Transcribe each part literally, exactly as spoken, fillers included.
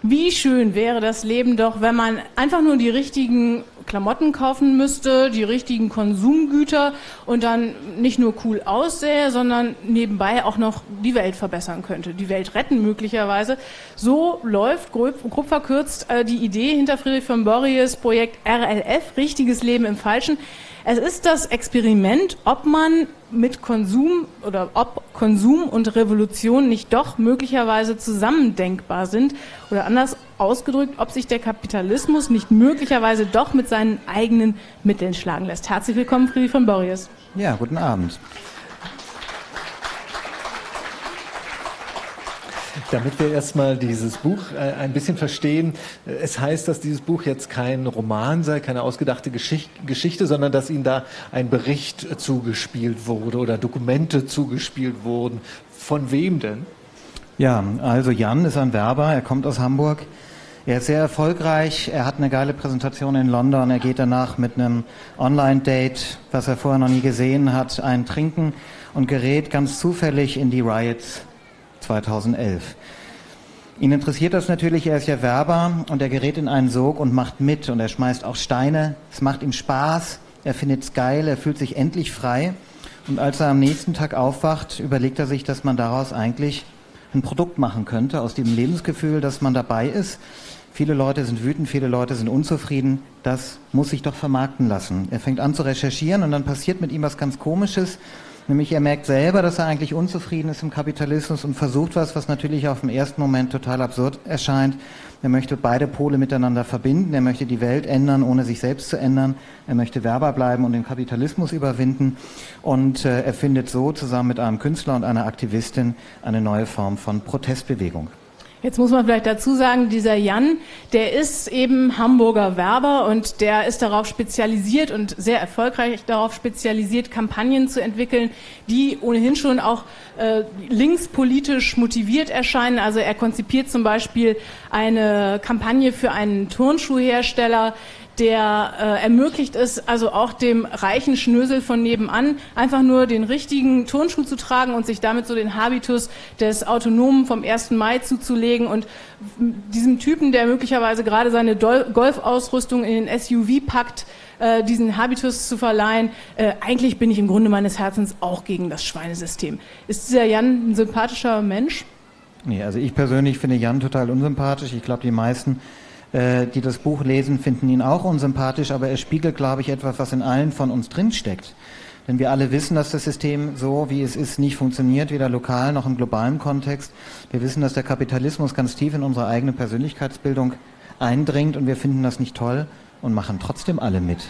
Wie schön wäre das Leben doch, wenn man einfach nur die richtigen Klamotten kaufen müsste, die richtigen Konsumgüter und dann nicht nur cool aussähe, sondern nebenbei auch noch die Welt verbessern könnte, die Welt retten möglicherweise. So läuft grob, grob verkürzt äh, die Idee hinter Friedrich von Borries Projekt R L F, richtiges Leben im Falschen. Es ist das Experiment, ob man mit Konsum oder ob Konsum und Revolution nicht doch möglicherweise zusammendenkbar sind oder anders ausgedrückt, ob sich der Kapitalismus nicht möglicherweise doch mit seinen eigenen Mitteln schlagen lässt. Herzlich willkommen, Friedrich von Borries. Ja, guten Abend. Damit wir erstmal dieses Buch äh, ein bisschen verstehen, äh, es heißt, dass dieses Buch jetzt kein Roman sei, keine ausgedachte Geschicht Geschichte, sondern dass Ihnen da ein Bericht äh, zugespielt wurde oder Dokumente zugespielt wurden. Von wem denn? Ja, also Jan ist ein Werber, er kommt aus Hamburg. Er ist sehr erfolgreich, er hat eine geile Präsentation in London, er geht danach mit einem Online-Date, was er vorher noch nie gesehen hat, ein Trinken und gerät ganz zufällig in die Riots zweitausendelf. Ihn interessiert das natürlich, er ist ja Werber und er gerät in einen Sog und macht mit und er schmeißt auch Steine, es macht ihm Spaß, er findet es geil, er fühlt sich endlich frei und als er am nächsten Tag aufwacht, überlegt er sich, dass man daraus eigentlich ein Produkt machen könnte, aus dem Lebensgefühl, dass man dabei ist. Viele Leute sind wütend, viele Leute sind unzufrieden, das muss sich doch vermarkten lassen. Er fängt an zu recherchieren und dann passiert mit ihm was ganz Komisches. Nämlich er merkt selber, dass er eigentlich unzufrieden ist im Kapitalismus und versucht was, was natürlich auf den ersten Moment total absurd erscheint. Er möchte beide Pole miteinander verbinden, er möchte die Welt ändern, ohne sich selbst zu ändern. Er möchte Werber bleiben und den Kapitalismus überwinden. Und äh, er findet so zusammen mit einem Künstler und einer Aktivistin eine neue Form von Protestbewegung. Jetzt muss man vielleicht dazu sagen, dieser Jan, der ist eben Hamburger Werber und der ist darauf spezialisiert und sehr erfolgreich darauf spezialisiert, Kampagnen zu entwickeln, die ohnehin schon auch äh, linkspolitisch motiviert erscheinen. Also er konzipiert zum Beispiel eine Kampagne für einen Turnschuhhersteller, der äh, ermöglicht es, also auch dem reichen Schnösel von nebenan, einfach nur den richtigen Turnschuh zu tragen und sich damit so den Habitus des Autonomen vom ersten Mai zuzulegen und diesem Typen, der möglicherweise gerade seine Dol- Golfausrüstung in den S U V packt, äh, diesen Habitus zu verleihen. Äh, eigentlich bin ich im Grunde meines Herzens auch gegen das Schweinesystem. Ist dieser Jan ein sympathischer Mensch? Nee, also ich persönlich finde Jan total unsympathisch. Ich glaube, die meisten die das Buch lesen, finden ihn auch unsympathisch, aber er spiegelt, glaube ich, etwas, was in allen von uns drinsteckt. Denn wir alle wissen, dass das System so, wie es ist, nicht funktioniert, weder lokal noch im globalen Kontext. Wir wissen, dass der Kapitalismus ganz tief in unsere eigene Persönlichkeitsbildung eindringt und wir finden das nicht toll und machen trotzdem alle mit.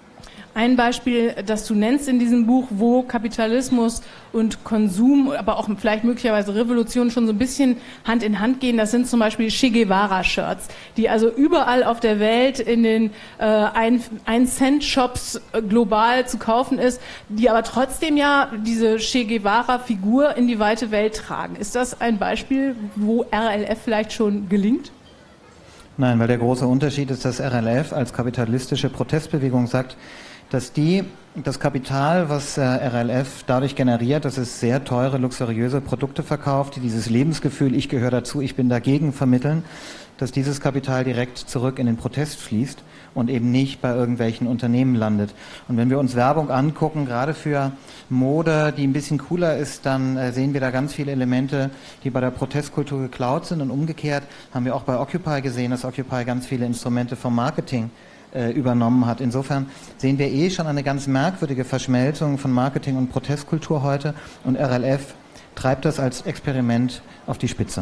Ein Beispiel, das du nennst in diesem Buch, wo Kapitalismus und Konsum, aber auch vielleicht möglicherweise Revolution schon so ein bisschen Hand in Hand gehen, das sind zum Beispiel Che Guevara-Shirts, die also überall auf der Welt in den äh, ein-Cent-Shops äh, global zu kaufen ist, die aber trotzdem ja diese Che Guevara-Figur in die weite Welt tragen. Ist das ein Beispiel, wo R L F vielleicht schon gelingt? Nein, weil der große Unterschied ist, dass R L F als kapitalistische Protestbewegung sagt, dass die, das Kapital, was äh, R L F dadurch generiert, dass es sehr teure, luxuriöse Produkte verkauft, die dieses Lebensgefühl, ich gehöre dazu, ich bin dagegen vermitteln, dass dieses Kapital direkt zurück in den Protest fließt und eben nicht bei irgendwelchen Unternehmen landet. Und wenn wir uns Werbung angucken, gerade für Mode, die ein bisschen cooler ist, dann äh, sehen wir da ganz viele Elemente, die bei der Protestkultur geklaut sind und umgekehrt haben wir auch bei Occupy gesehen, dass Occupy ganz viele Instrumente vom Marketing übernommen hat. Insofern sehen wir eh schon eine ganz merkwürdige Verschmelzung von Marketing und Protestkultur heute und R L F treibt das als Experiment auf die Spitze.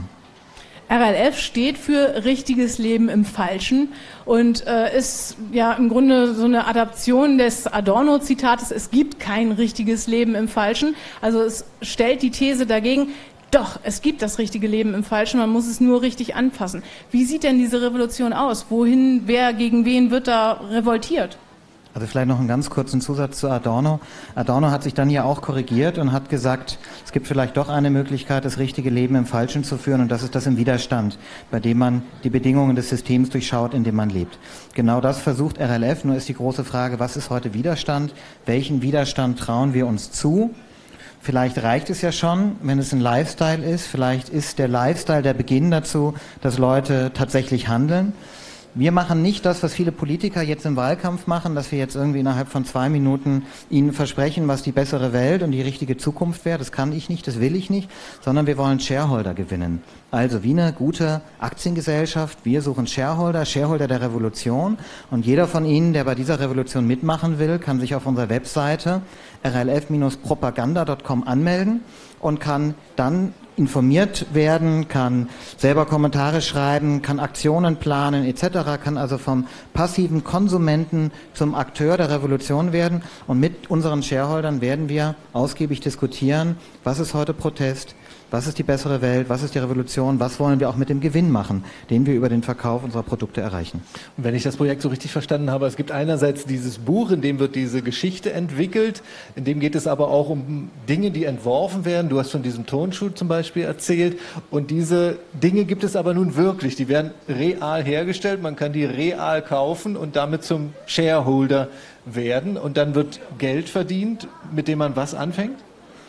R L F steht für richtiges Leben im Falschen und äh, ist ja im Grunde so eine Adaption des Adorno-Zitates, es gibt kein richtiges Leben im Falschen. Also es stellt die These dagegen, doch, es gibt das richtige Leben im Falschen, man muss es nur richtig anfassen. Wie sieht denn diese Revolution aus? Wohin, wer, gegen wen wird da revoltiert? Also vielleicht noch einen ganz kurzen Zusatz zu Adorno. Adorno hat sich dann ja auch korrigiert und hat gesagt, es gibt vielleicht doch eine Möglichkeit, das richtige Leben im Falschen zu führen und das ist das im Widerstand, bei dem man die Bedingungen des Systems durchschaut, in dem man lebt. Genau das versucht R L F, nur ist die große Frage, was ist heute Widerstand? Welchen Widerstand trauen wir uns zu? Vielleicht reicht es ja schon, wenn es ein Lifestyle ist. Vielleicht ist der Lifestyle der Beginn dazu, dass Leute tatsächlich handeln. Wir machen nicht das, was viele Politiker jetzt im Wahlkampf machen, dass wir jetzt irgendwie innerhalb von zwei Minuten ihnen versprechen, was die bessere Welt und die richtige Zukunft wäre. Das kann ich nicht, das will ich nicht, sondern wir wollen Shareholder gewinnen. Also wie eine gute Aktiengesellschaft. Wir suchen Shareholder, Shareholder der Revolution. Und jeder von Ihnen, der bei dieser Revolution mitmachen will, kann sich auf unserer Webseite r l f Bindestrich propaganda Punkt com anmelden und kann dann informiert werden, kann selber Kommentare schreiben, kann Aktionen planen et cetera, kann also vom passiven Konsumenten zum Akteur der Revolution werden. Und mit unseren Shareholdern werden wir ausgiebig diskutieren, was ist heute Protest, was ist die bessere Welt, was ist die Revolution, was wollen wir auch mit dem Gewinn machen, den wir über den Verkauf unserer Produkte erreichen. Und wenn ich das Projekt so richtig verstanden habe, es gibt einerseits dieses Buch, in dem wird diese Geschichte entwickelt, in dem geht es aber auch um Dinge, die entworfen werden. Du hast von diesem Turnschuh zum Beispiel erzählt und diese Dinge gibt es aber nun wirklich, die werden real hergestellt, man kann die real kaufen und damit zum Shareholder werden und dann wird Geld verdient, mit dem man was anfängt?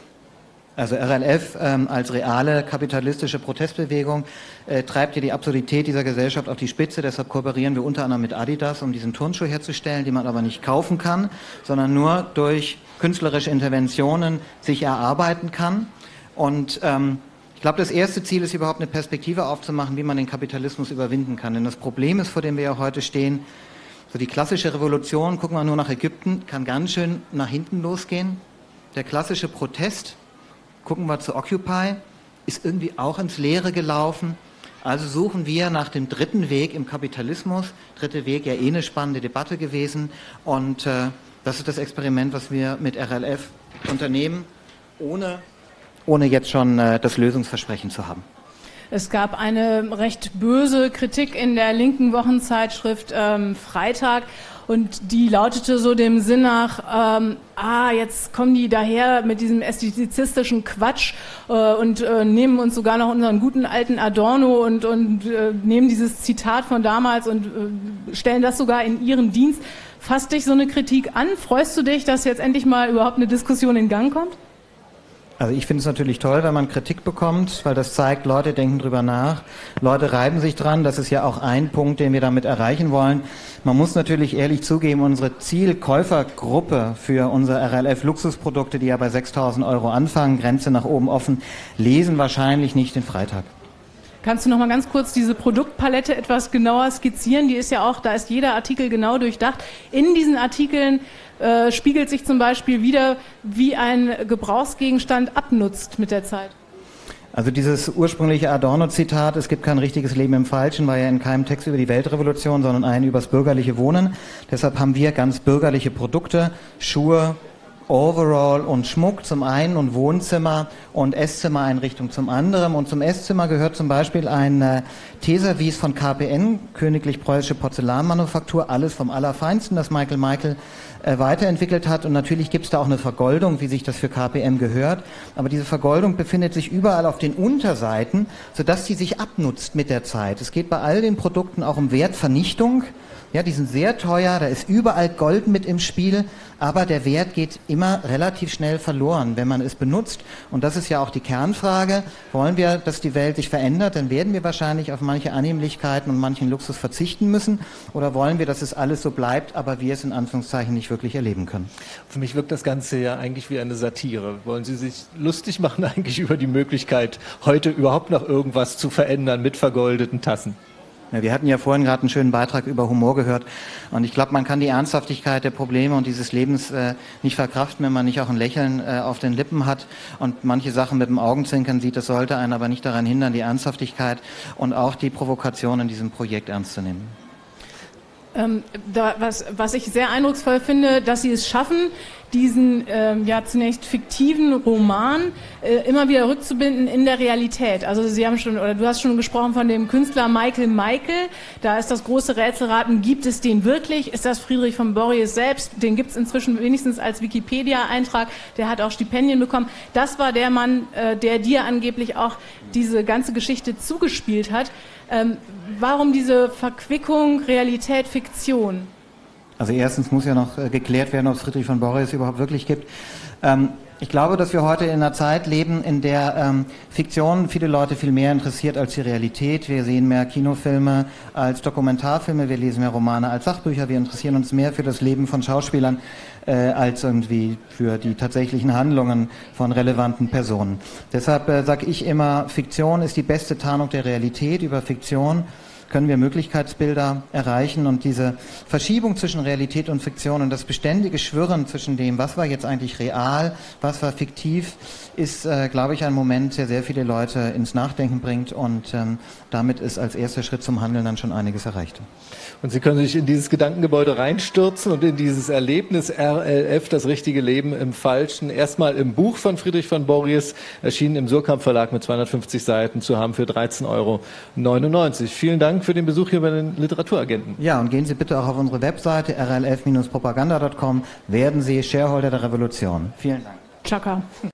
Also R L F ähm, als reale kapitalistische Protestbewegung äh, treibt ja die Absurdität dieser Gesellschaft auf die Spitze. Deshalb kooperieren wir unter anderem mit Adidas, um diesen Turnschuh herzustellen, den man aber nicht kaufen kann, sondern nur durch künstlerische Interventionen sich erarbeiten kann. Und ähm, ich glaube, das erste Ziel ist überhaupt eine Perspektive aufzumachen, wie man den Kapitalismus überwinden kann. Denn das Problem ist, vor dem wir ja heute stehen, so die klassische Revolution, gucken wir nur nach Ägypten, kann ganz schön nach hinten losgehen. Der klassische Protest, gucken wir zu Occupy, ist irgendwie auch ins Leere gelaufen. Also suchen wir nach dem dritten Weg im Kapitalismus. Dritte Weg, ja eh eine spannende Debatte gewesen. Und äh, das ist das Experiment, was wir mit R L F unternehmen, ohne, ohne jetzt schon äh, das Lösungsversprechen zu haben. Es gab eine recht böse Kritik in der linken Wochenzeitschrift ähm, Freitag und die lautete so dem Sinn nach, ähm, ah, jetzt kommen die daher mit diesem ästhetizistischen Quatsch äh, und äh, nehmen uns sogar noch unseren guten alten Adorno und, und äh, nehmen dieses Zitat von damals und äh, stellen das sogar in ihren Dienst. Fasst dich so eine Kritik an? Freust du dich, dass jetzt endlich mal überhaupt eine Diskussion in Gang kommt? Also ich finde es natürlich toll, wenn man Kritik bekommt, weil das zeigt, Leute denken drüber nach, Leute reiben sich dran, das ist ja auch ein Punkt, den wir damit erreichen wollen. Man muss natürlich ehrlich zugeben, unsere Zielkäufergruppe für unsere R L F-Luxusprodukte, die ja bei sechstausend Euro anfangen, Grenze nach oben offen, lesen wahrscheinlich nicht den Freitag. Kannst du noch mal ganz kurz diese Produktpalette etwas genauer skizzieren? Die ist ja auch, da ist jeder Artikel genau durchdacht. In diesen Artikeln äh, spiegelt sich zum Beispiel wieder, wie ein Gebrauchsgegenstand abnutzt mit der Zeit. Also dieses ursprüngliche Adorno-Zitat, es gibt kein richtiges Leben im Falschen, war ja in keinem Text über die Weltrevolution, sondern einen übers bürgerliche Wohnen. Deshalb haben wir ganz bürgerliche Produkte, Schuhe, Overall und Schmuck zum einen und Wohnzimmer und Esszimmereinrichtung zum anderen. Und zum Esszimmer gehört zum Beispiel ein äh, Teservice von K P N, Königlich Preußische Porzellanmanufaktur, alles vom Allerfeinsten, das Michael Michael äh, weiterentwickelt hat. Und natürlich gibt es da auch eine Vergoldung, wie sich das für K P M gehört. Aber diese Vergoldung befindet sich überall auf den Unterseiten, sodass sie sich abnutzt mit der Zeit. Es geht bei all den Produkten auch um Wertvernichtung. Ja, die sind sehr teuer, da ist überall Gold mit im Spiel, aber der Wert geht immer relativ schnell verloren, wenn man es benutzt. Und das ist ja auch die Kernfrage. Wollen wir, dass die Welt sich verändert, dann werden wir wahrscheinlich auf manche Annehmlichkeiten und manchen Luxus verzichten müssen. Oder wollen wir, dass es alles so bleibt, aber wir es in Anführungszeichen nicht wirklich erleben können? Für mich wirkt das Ganze ja eigentlich wie eine Satire. Wollen Sie sich lustig machen eigentlich über die Möglichkeit, heute überhaupt noch irgendwas zu verändern mit vergoldeten Tassen? Ja, wir hatten ja vorhin gerade einen schönen Beitrag über Humor gehört und ich glaube, man kann die Ernsthaftigkeit der Probleme und dieses Lebens äh, nicht verkraften, wenn man nicht auch ein Lächeln äh, auf den Lippen hat und manche Sachen mit dem Augenzwinkern sieht. Das sollte einen aber nicht daran hindern, die Ernsthaftigkeit und auch die Provokation in diesem Projekt ernst zu nehmen. Ähm, da, was, was ich sehr eindrucksvoll finde, dass Sie es schaffen, diesen ähm, ja zunächst fiktiven Roman äh, immer wieder rückzubinden in der Realität. Also Sie haben schon, oder du hast schon gesprochen von dem Künstler Michael Michael. Da ist das große Rätselraten, gibt es den wirklich? Ist das Friedrich von Borries selbst? Den gibt es inzwischen wenigstens als Wikipedia-Eintrag. Der hat auch Stipendien bekommen. Das war der Mann, äh, der dir angeblich auch diese ganze Geschichte zugespielt hat. Ähm, warum diese Verquickung Realität, Fiktion? Also erstens muss ja noch äh, geklärt werden, ob es Friedrich von Borries überhaupt wirklich gibt. Ähm, Ich glaube, dass wir heute in einer Zeit leben, in der ähm, Fiktion viele Leute viel mehr interessiert als die Realität. Wir sehen mehr Kinofilme als Dokumentarfilme, wir lesen mehr Romane als Sachbücher, wir interessieren uns mehr für das Leben von Schauspielern äh, als irgendwie für die tatsächlichen Handlungen von relevanten Personen. Deshalb äh, sage ich immer, Fiktion ist die beste Tarnung der Realität. Über Fiktion können wir Möglichkeitsbilder erreichen, und diese Verschiebung zwischen Realität und Fiktion und das beständige Schwirren zwischen dem, was war jetzt eigentlich real, was war fiktiv, ist, äh, glaube ich, ein Moment, der sehr viele Leute ins Nachdenken bringt, und ähm, damit ist als erster Schritt zum Handeln dann schon einiges erreicht. Und Sie können sich in dieses Gedankengebäude reinstürzen und in dieses Erlebnis R L F, das richtige Leben im Falschen, erstmal im Buch von Friedrich von Borries, erschienen im Surkamp Verlag mit zweihundertfünfzig Seiten, zu haben für dreizehn Euro neunundneunzig. Vielen Dank für den Besuch hier bei den Literaturagenten. Ja, und gehen Sie bitte auch auf unsere Webseite r l f Bindestrich propaganda Punkt com, werden Sie Shareholder der Revolution. Vielen Dank. Chaka.